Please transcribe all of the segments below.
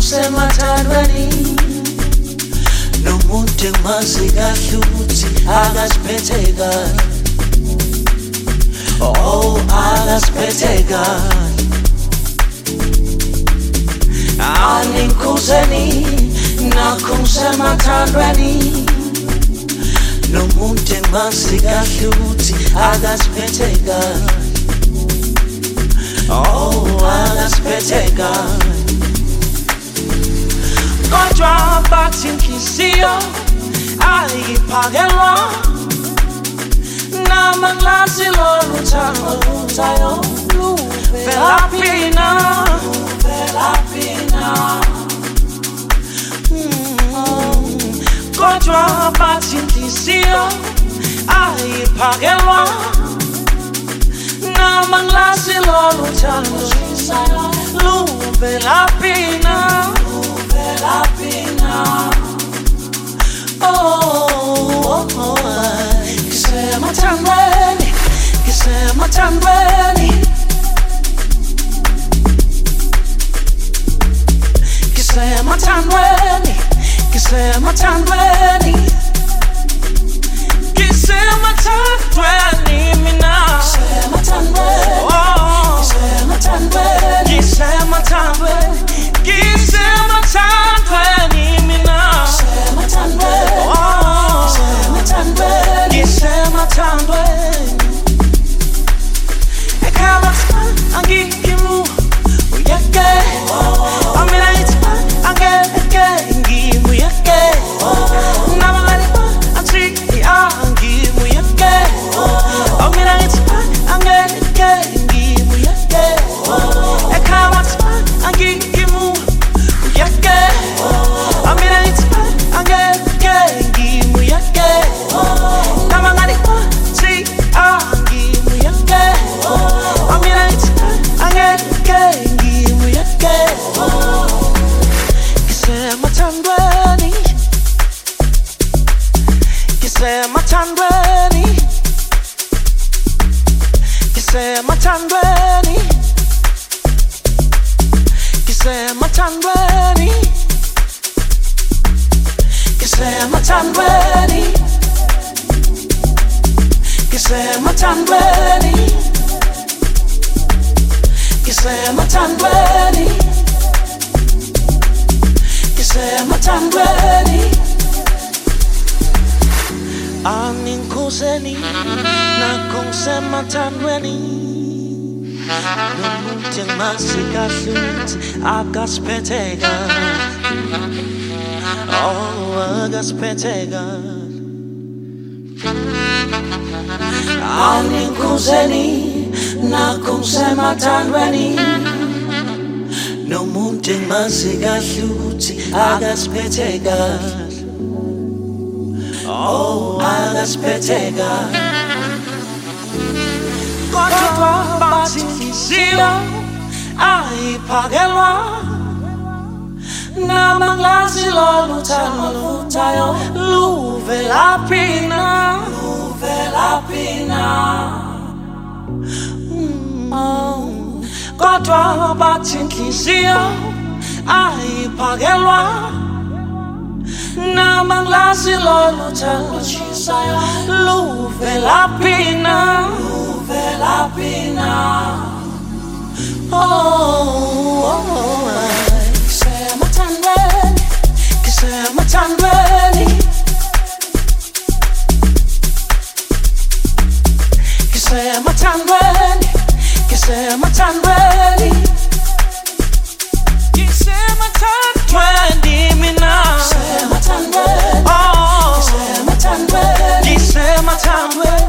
kusemathandweni nomuntu engimazi kahle ukuthi akasiphethe kahle. Oh, akasiphethe kahle. Aningikhuzeni nakho kusemathandweni nomuntu engimazi kahle ukuthi akasiphethe kahle. Oh, akasiphethe kahle. Kodwa bathi inhliziyo ayiphakelwa namanglazi lolu thando lutayo luvelaphi na. Kodwa bathi inhliziyo ayiphakelwa namanglazi lolu thando luvelaphi na. Oh, kisemathandweni, kisemathandweni, kisemathandweni, kisemathandweni, kisemathandweni mina. Kisemathandweni, kisemathandweni, kisemathandweni, kisemathandweni mina. Kisemathandweni, kisemathandweni, ekhaya angikimu uyeke. Amina ithi angeke ngimuyeke. Nabangani athi angimuyeke. Amina ithi angeke ngimuyeke. Ekhaya angikimu uyeke. Amina ithi angeke ngimuyeke. Nabangani athi angimuyeke. Amina ithi angeke ngimuyeke. Kisemathandweni, kisemathandweni, kisemathandweni, kisemathandweni, kisemathandweni, kisemathandweni, kisemathandweni, kisemathandweni. Aningikhuzeni nakho kusemathandweni nomuntu engimazi kahle ukuthi akasiphethe kahle. Oh, akasiphethe kahle. Aningikhuzeni nakho kusemathandweni nomuntu engimazi kahle ukuthi akasiphethe kahle. Oh, akasiphethe kahle. Kodwa bathi inhliziyo ayiphakelwa namanglazi lolu thando lutayo luvelaphi na. Kodwa bathi inhliziyo ayiphakelwa namanglazi lolu thando luvelaphi na. Kisemathandweni, kisemathandweni, kisemathandweni, kisemathandweni, kisemathandweni mina. Kisemathandweni, kisemathandweni, kisemathandweni,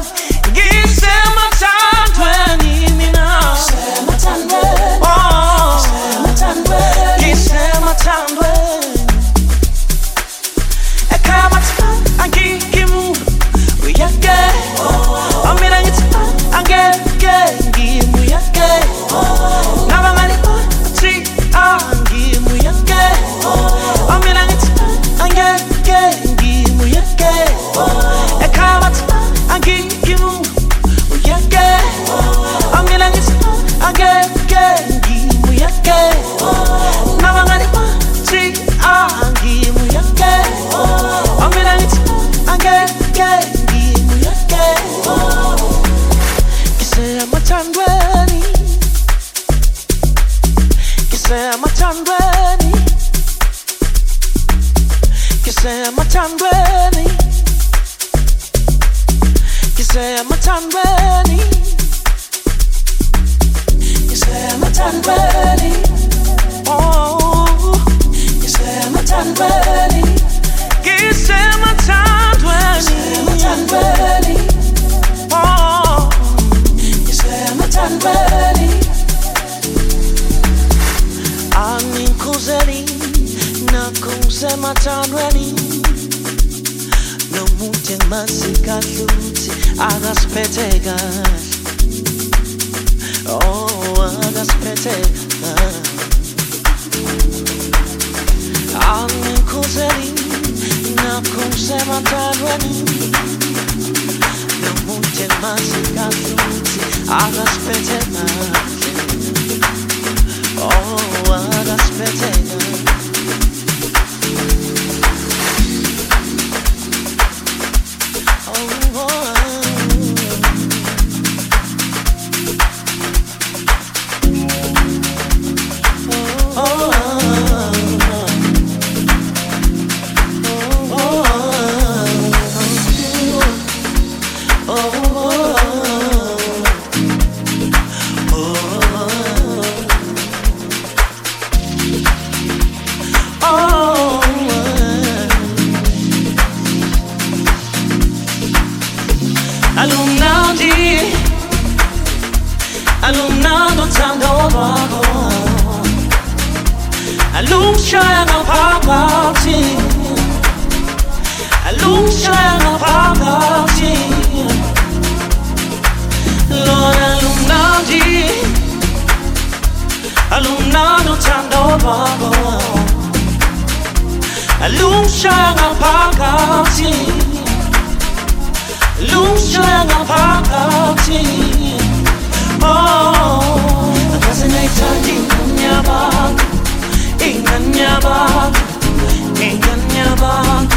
kisemathandweni mina. Kisemathandweni, kisemathandweni, Ngisemathandweni, ngisemathandweni, ngisemathandweni, oh, ngisemathandweni, ngisemathandweni, ngisemathandweni, oh, ngisemathandweni, angikhuzeli nakusemathandweni. Nomuntu engimazi kahle ukuthi akasiphethe kahle, oh akasiphethe kahle. Angikhuzeli nakusemathandweni. Nomuntu engimazi kahle ukuthi akasiphethe kahle, oh akasiphethe kahle. Alumnando tanto bago, alumshana papati, alumshana papati, Lord alumnandi, alumnando tanto bago, alumshana papati, alumshana papati. Oh, akasinayithanda ingane yabantu, ingane yabantu, ingane yabantu.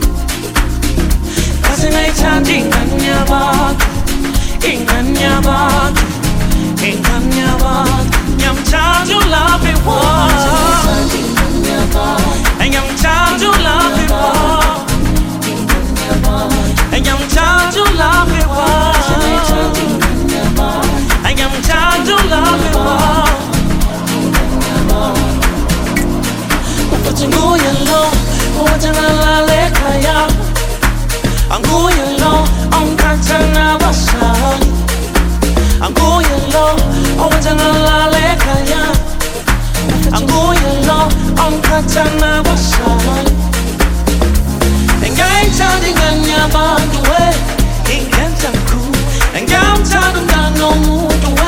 Akasinayithanda ingane yabantu, ingane yabantu, ingane yabantu. Ngiyamthanda ulapha iwami, ngiyamthanda ulapha iwami, ngiyamthanda ulapha iwami. I am tired to love you all. But I'm going low, what am I like? I'm going low, I'm Katana Basali. I'm going low, what am I like? I'm going low, I'm Katana Basali. And I'm telling you about the way it gets so cool. And I'm telling you no more.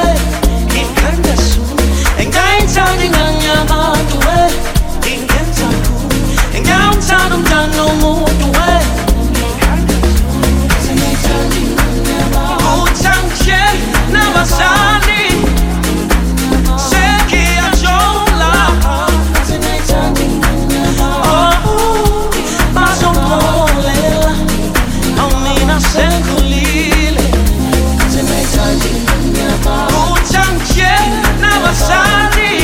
And I'm telling you about the way it gets so cool. And I'm telling you no more the way. Oh, thank you, never sorry. Say it, oh, my soul, only na senkulile. Oh, thank you, never sorry.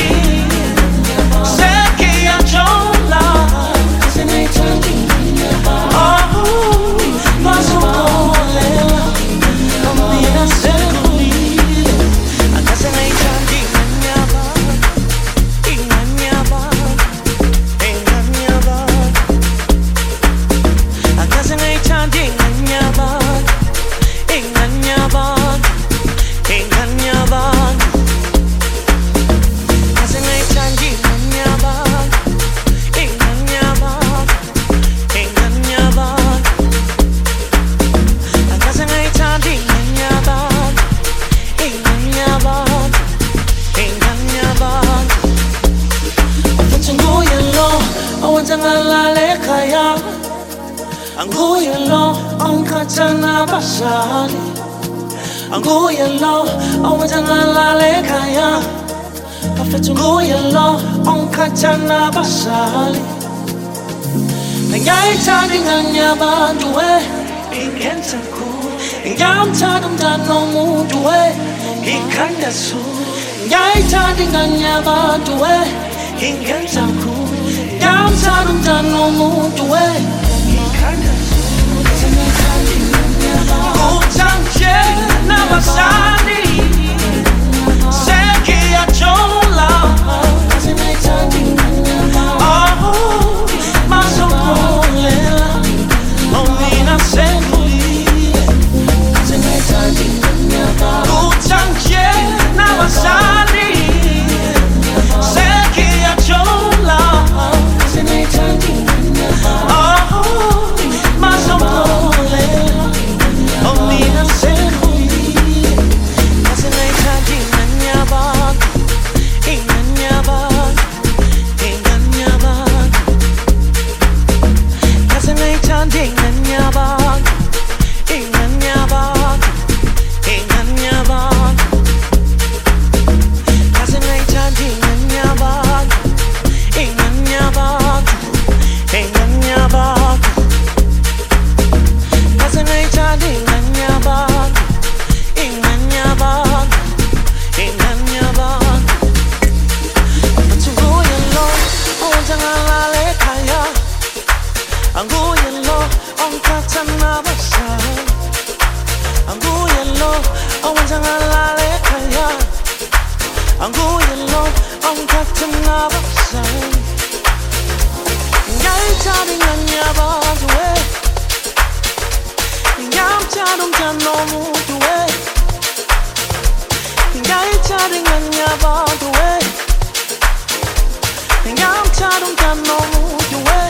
Anguyelo, owenzanga lekhaya. Bafethu nguyelo, ongikhathana basali. Ngiyayithanda ingane yabantu we, ingenza cool. Ngiyamthanda umntana nomuntu we, ikhanda su. Ngiyayithanda ingane yabantu we, ingenza cool. Ngiyamthanda umntana nomuntu we. owenzakalale ekhaya anguye lo ongithatha ngabashayi ngayithanda ingane yabantu we ngiyamthanda umthando womuntu we ngayithanda ingane yabantu we ngiyamthanda umthando womuntu we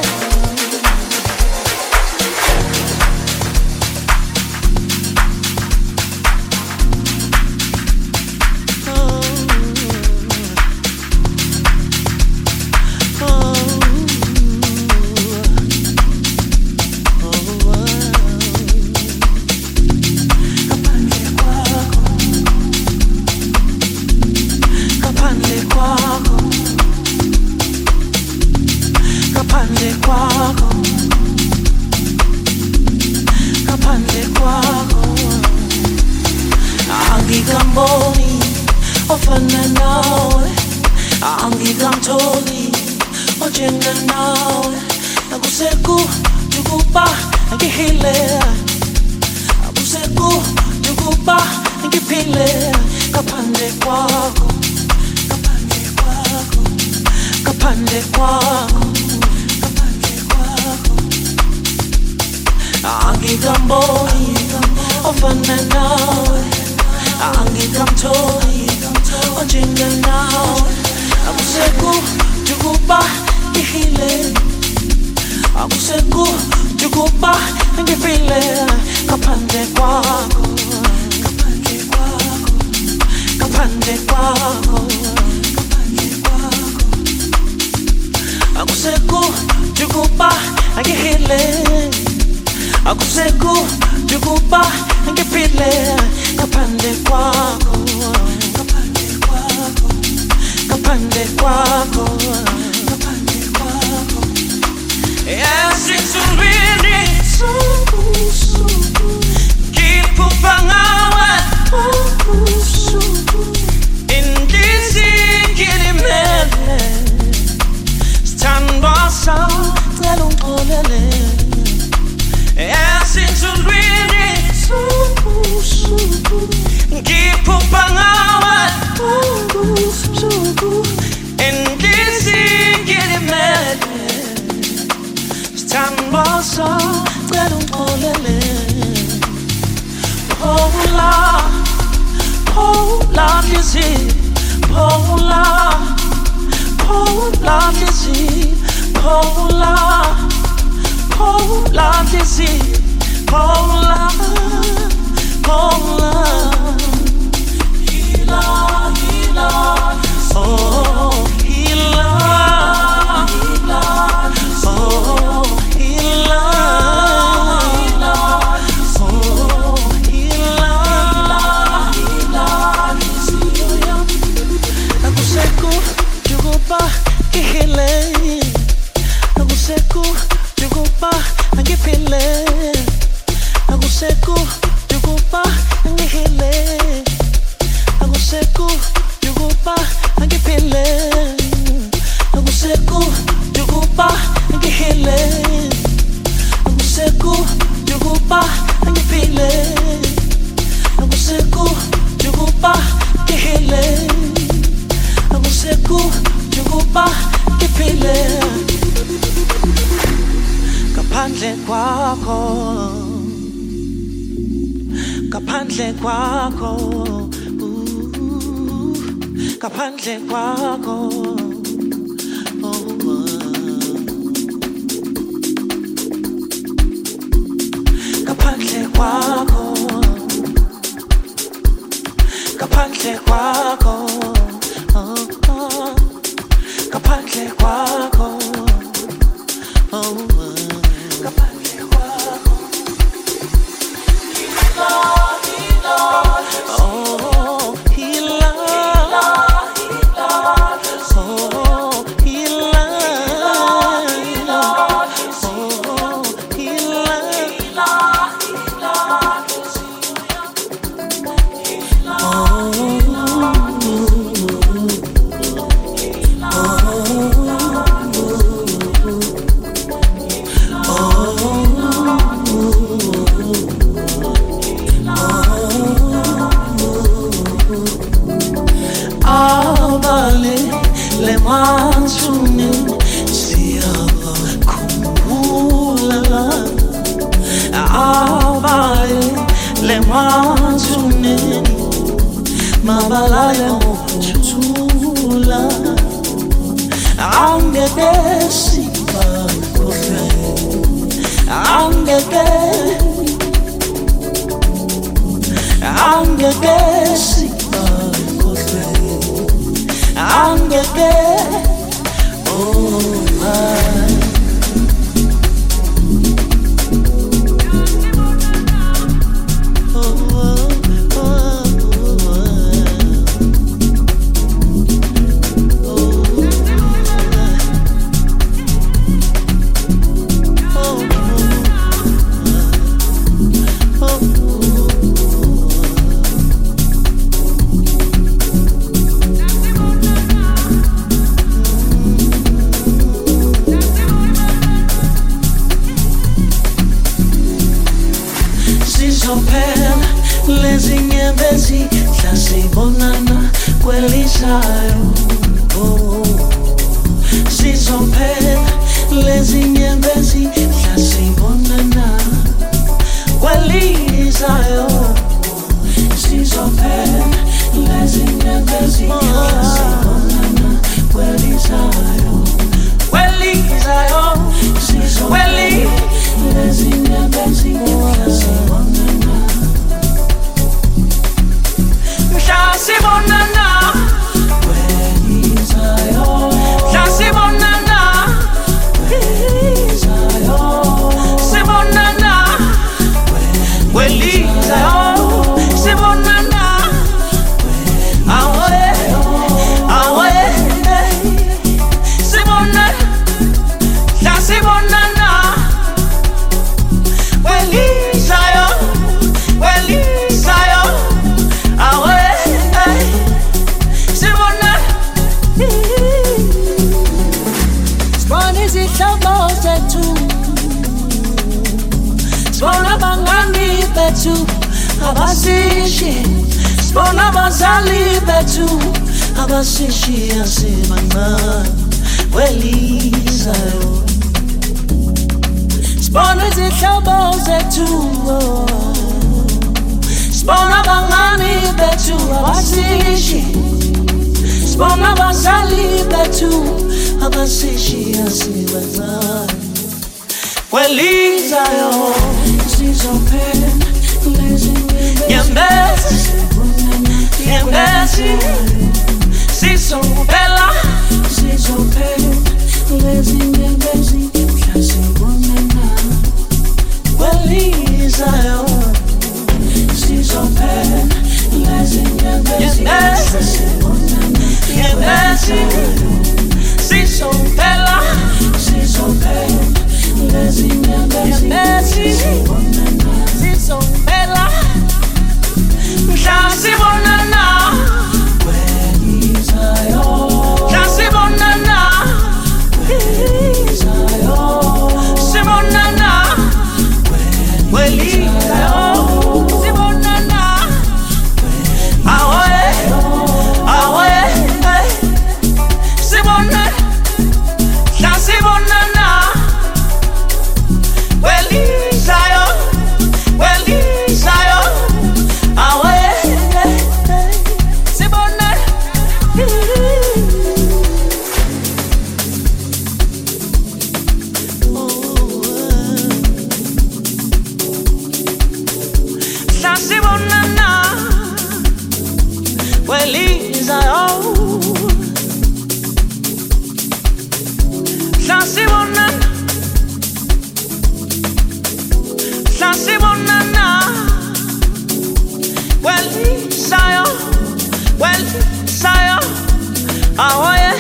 Angikamboni ofana nawe angikamtholi ojenga nawe akuseku jukupa ngihile akuseku jukupa ngiphile kapande kwakho kapande kwakho kapande kwakho kapande kwakho angikamboni ofana nawe angikamtholi ojenga nawe akuseku jukupa ngihile akuseku jukupa ngiphile kapande kwakho kapande kwakho kapande kwakho kapande kwakho akuseku jukupa ngihile akuseku jukupa ngiphile kapande kwakho kapande kwakho kapande kwakho kapande kwakho yasitsumini suku kipupangawe suku indisi kilimele standbasa telungolele yasitsumini suku kipupangawe suku indisi kilimele standbasa telungolele Pola Lizzy Pola Lizzy Pola Lizzy Pola Hila oh Hila oh Hila Kihile Naguseku Jugupa Nangipile Naguseku Jugupa Nangihile Naguseku Jugupa Nangipile Naguseku Jugupa Nangihile Naguseku Jugupa Nangipile Naguseku Jugupa Nangihile Naguseku Jugupa Ngiphile kaphandle kwakho kaphandle kwakho kaphandle kwakho kaphandle kwakho kaphandle kwakho kaphandle kwakho kaphandle kwakho Oh sizophela lezi nyembezi sasibonana kwelisayo sizophela lezi nyembezi sasibonana kwelisayo sizophela lezi nyembezi sasibonana kwelisayo kwelisayo sizophela lezi nyembezi sasibonana Sasibonana, kwelisayo. Sasibonana, kwelisayo. Sibonana, kwelisayo. Sibonana, awe, awe. Sibonana, sasibonana, kwelisayo, kwelisayo. Awe. Izihlobo zethu sibona abangani bethu abasishi sibona abazali bethu abasishi asibancane kwelisayo sibona izihlobo zethu sibona abangani bethu abasishi sibona abazali bethu abasishi asibancane kwelisayo sizophela lezi nyembezi nyembezi sizophela lezi nyembezi sasibonana kwelisayo sizophela lezi nyembezi sasibonana nyembezi Sizophela, sizophela, lezi nyembezi sizophela, sasibonana, kwelisayo, sasibonana, kwelisayo, sibonana, kwelisayo, sibonana, awe, awe, sibonana. Sasibonana, kwelisayo, kwelisayo, awe, sibonana. Sasibonana, kwelisayo. Sasibonana, sasibonana, kwelisayo, kwelisayo, awe,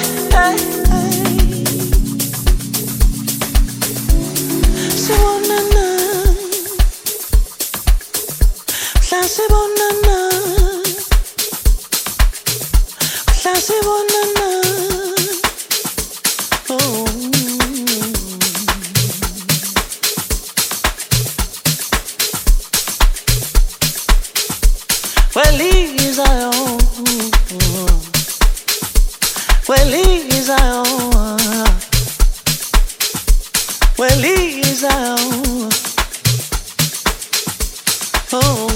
sibonana, sasibonana, sasibonana. Kwelisayo, kwelisayo, kwelisayo, oh.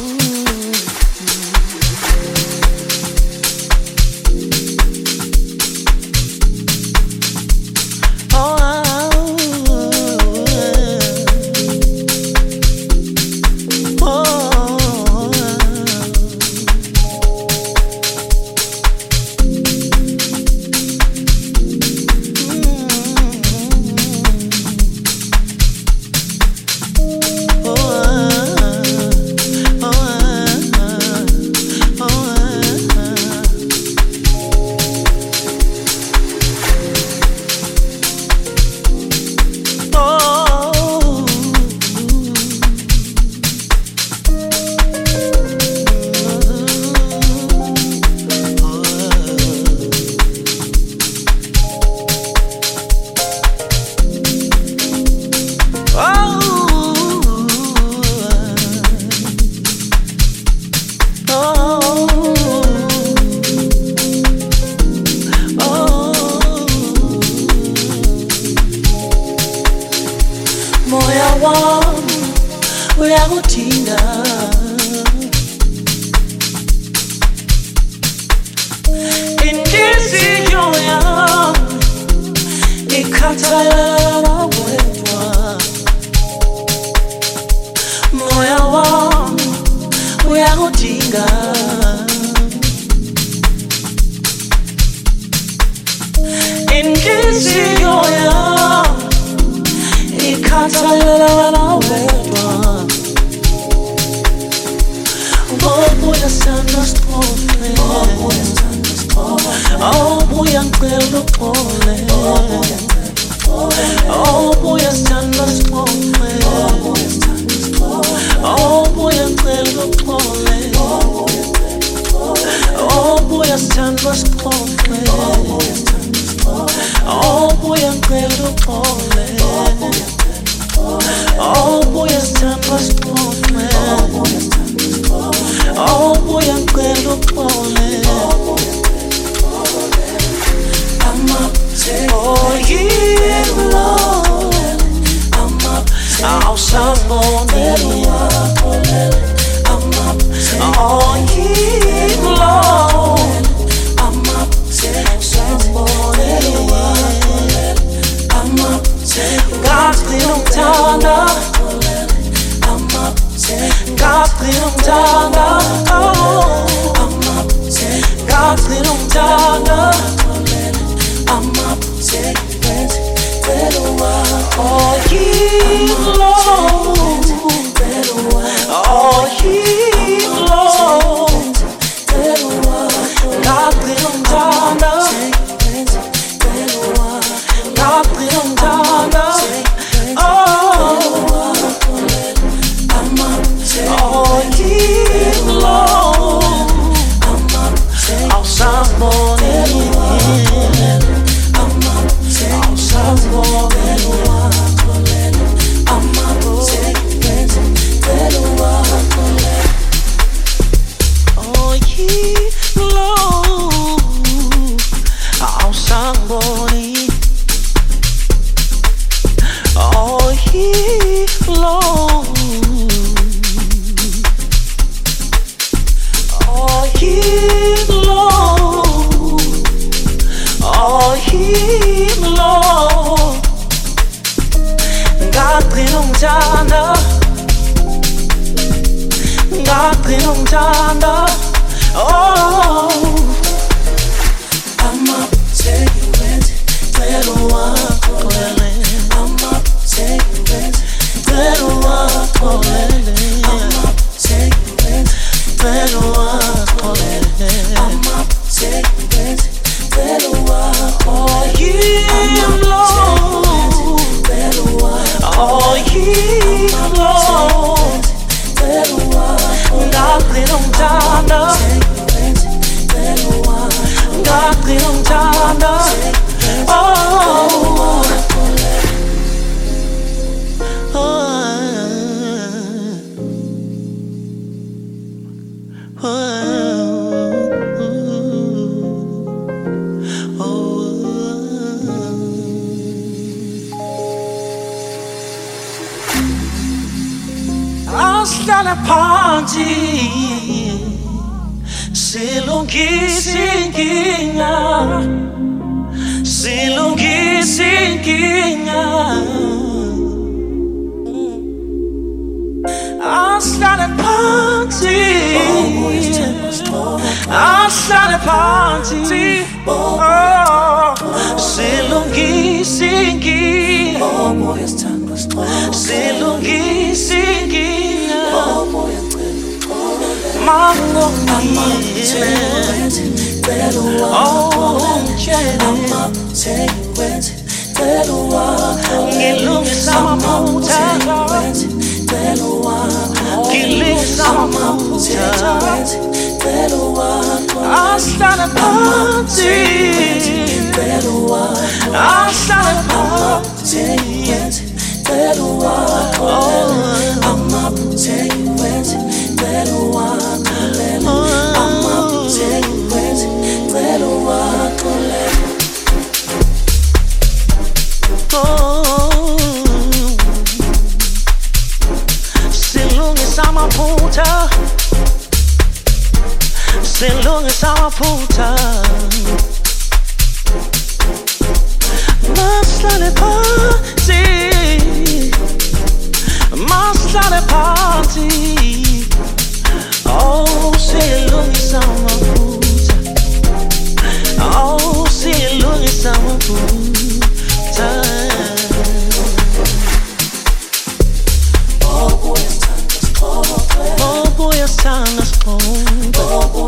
moya wami uyakudinga. Inhliziyo yami ikhathalela wedwa, moya wami uyakudinga. Inhliziyo yami ikhathalela wedwa, buya sithanda sixole, buya ngicela uxole, buya sithanda sixole, buya ngicela uxole, buya sithanda sixole, buya ngicela uxole, buya sithanda sixole, buya ngicela uxole. Oh, yeah, Lord, I'll somebody. Oh, yeah, Lord, somebody. God's clean on Tana. God's clean on Tana. God's clean on Tana. Oh, yeah, Lord. Oh, yeah, Lord. God clean on Tana. God clean on Tana. Oh, yeah, Lord. I'll somebody. puta, silungisama puta. Maslale party, maslale party. Oh, silungisama puta. Oh, silungisama puta. Bobo sana skonga,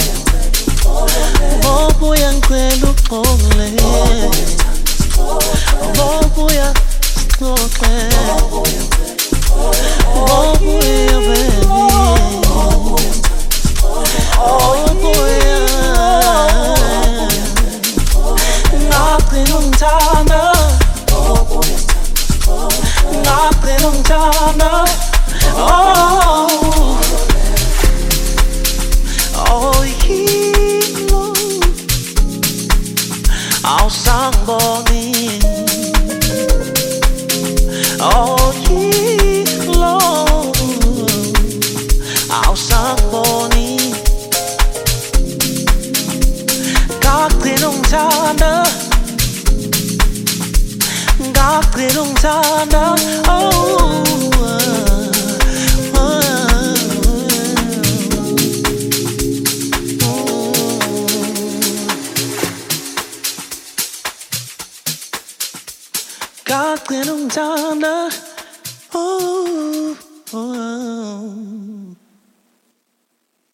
bobo yankwelu pole, bobo ya snoke, bobo ya baby, bobo ya nothing on time, nothing on time. Oh, oh, hilo, ao sangboni, oh, hilo, ao sangboni, gaklinung tanda, oh. God, clear on down